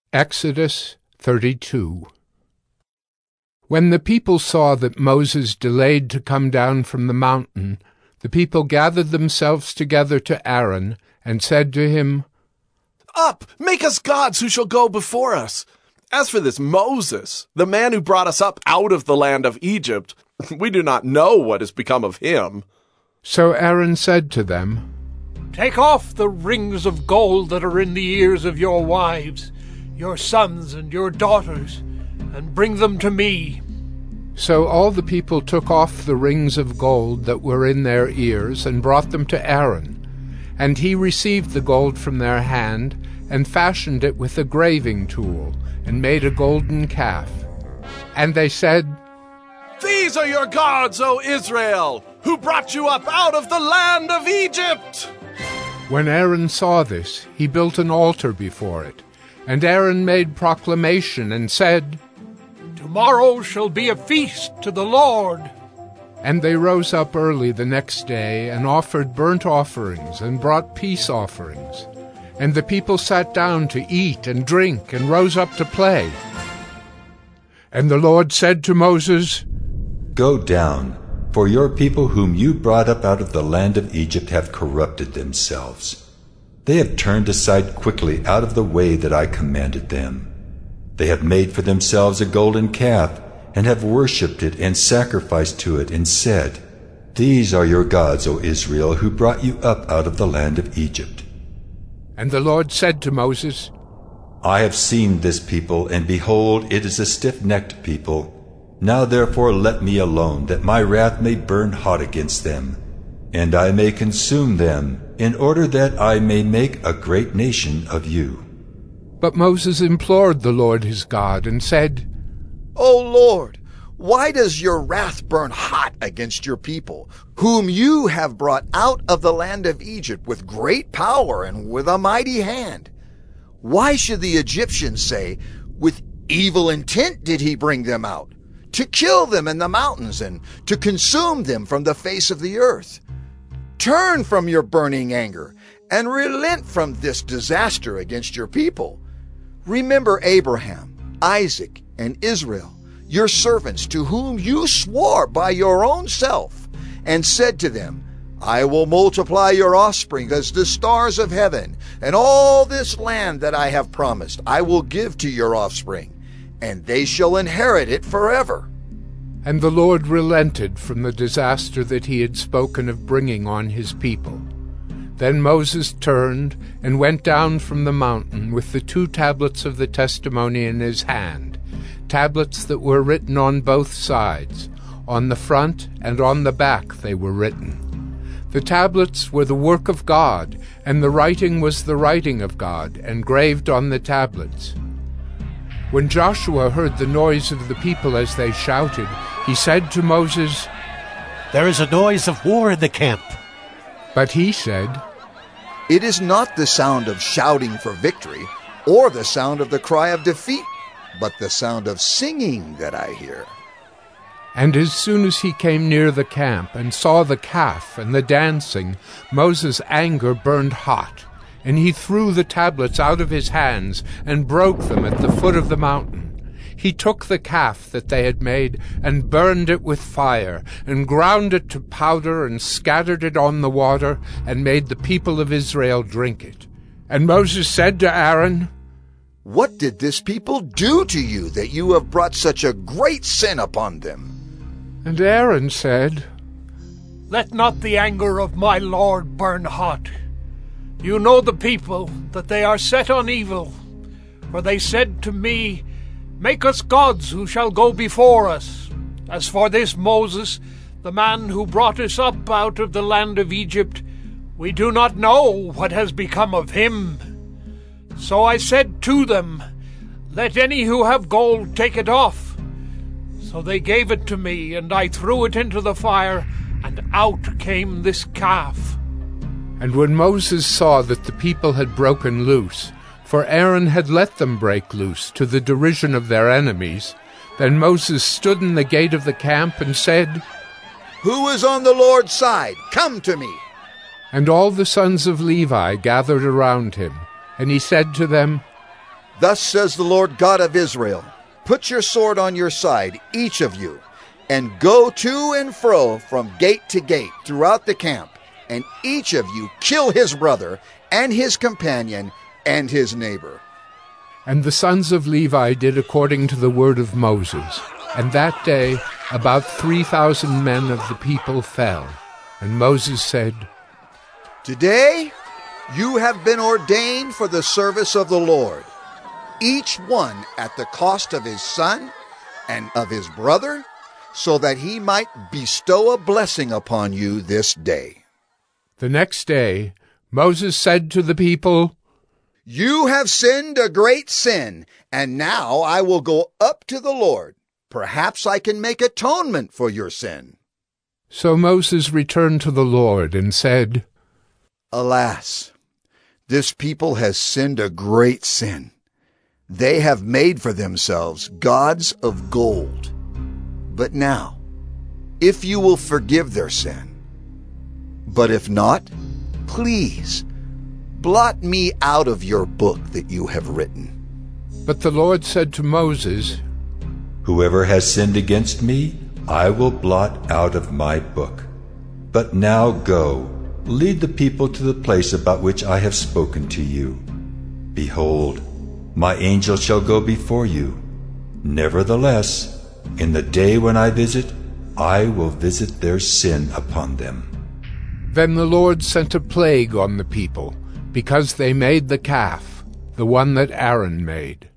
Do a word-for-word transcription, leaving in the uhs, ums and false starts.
Exodus thirty-two. When the people saw that Moses delayed to come down from the mountain, the people gathered themselves together to Aaron and said to him, "Up, make us gods who shall go before us. As for this Moses, the man who brought us up out of the land of Egypt, we do not know what has become of him." So Aaron said to them, "Take off the rings of gold that are in the ears of your wives, your sons and your daughters, and bring them to me." So all the people took off the rings of gold that were in their ears and brought them to Aaron. And he received the gold from their hand and fashioned it with a graving tool and made a golden calf. And they said, "These are your gods, O Israel, who brought you up out of the land of Egypt." When Aaron saw this, he built an altar before it. And Aaron made proclamation and said, "Tomorrow shall be a feast to the Lord." And they rose up early the next day and offered burnt offerings and brought peace offerings. And the people sat down to eat and drink and rose up to play. And the Lord said to Moses, "Go down, for your people whom you brought up out of the land of Egypt have corrupted themselves. They have turned aside quickly out of the way that I commanded them. They have made for themselves a golden calf, and have worshipped it and sacrificed to it, and said, 'These are your gods, O Israel, who brought you up out of the land of Egypt.'" And the Lord said to Moses, "I have seen this people, and behold, it is a stiff-necked people. Now therefore let me alone, that my wrath may burn hot against them, and I may consume them, in order that I may make a great nation of you." But Moses implored the Lord his God and said, "O Lord, why does your wrath burn hot against your people, whom you have brought out of the land of Egypt with great power and with a mighty hand? Why should the Egyptians say, 'With evil intent did he bring them out, to kill them in the mountains and to consume them from the face of the earth'? Turn from your burning anger and relent from this disaster against your people. Remember Abraham, Isaac, and Israel, your servants, to whom you swore by your own self, and said to them, 'I will multiply your offspring as the stars of heaven, and all this land that I have promised I will give to your offspring, and they shall inherit it forever.'" And the Lord relented from the disaster that he had spoken of bringing on his people. Then Moses turned and went down from the mountain with the two tablets of the testimony in his hand, tablets that were written on both sides. On the front and on the back they were written. The tablets were the work of God, and the writing was the writing of God, engraved on the tablets. When Joshua heard the noise of the people as they shouted, he said to Moses, "There is a noise of war in the camp." But he said, "It is not the sound of shouting for victory, or the sound of the cry of defeat, but the sound of singing that I hear." And as soon as he came near the camp and saw the calf and the dancing, Moses' anger burned hot, and he threw the tablets out of his hands and broke them at the foot of the mountain. He took the calf that they had made and burned it with fire, and ground it to powder and scattered it on the water, and made the people of Israel drink it. And Moses said to Aaron, "What did this people do to you that you have brought such a great sin upon them?" And Aaron said, "Let not the anger of my Lord burn hot. You know the people, that they are set on evil. For they said to me, 'Make us gods who shall go before us.' As for this Moses, the man who brought us up out of the land of Egypt, we do not know what has become of him. So I said to them, 'Let any who have gold take it off.' So they gave it to me, and I threw it into the fire, and out came this calf." And when Moses saw that the people had broken loose, for Aaron had let them break loose to the derision of their enemies, then Moses stood in the gate of the camp and said, "Who is on the Lord's side? Come to me." And all the sons of Levi gathered around him, and he said to them, Thus says the Lord God of Israel, put your sword on your side, each of you, and go to and fro from gate to gate throughout the camp, and each of you kill his brother and his companion and his neighbor. And the sons of Levi did according to the word of Moses. And that day about three thousand men of the people fell. And Moses said, Today you have been ordained for the service of the Lord, each one at the cost of his son and of his brother, so that he might bestow a blessing upon you this day. The next day Moses said to the people, You have sinned a great sin, and now I will go up to the Lord. Perhaps I can make atonement for your sin. So Moses returned to the Lord and said, Alas, this people has sinned a great sin. They have made for themselves gods of gold. But now, if you will forgive their sin, but if not, please, blot me out of your book that you have written. But the Lord said to Moses, Whoever has sinned against me, I will blot out of my book. But now go, lead the people to the place about which I have spoken to you. Behold, my angel shall go before you. Nevertheless, in the day when I visit, I will visit their sin upon them. Then the Lord sent a plague on the people, because they made the calf, the one that Aaron made.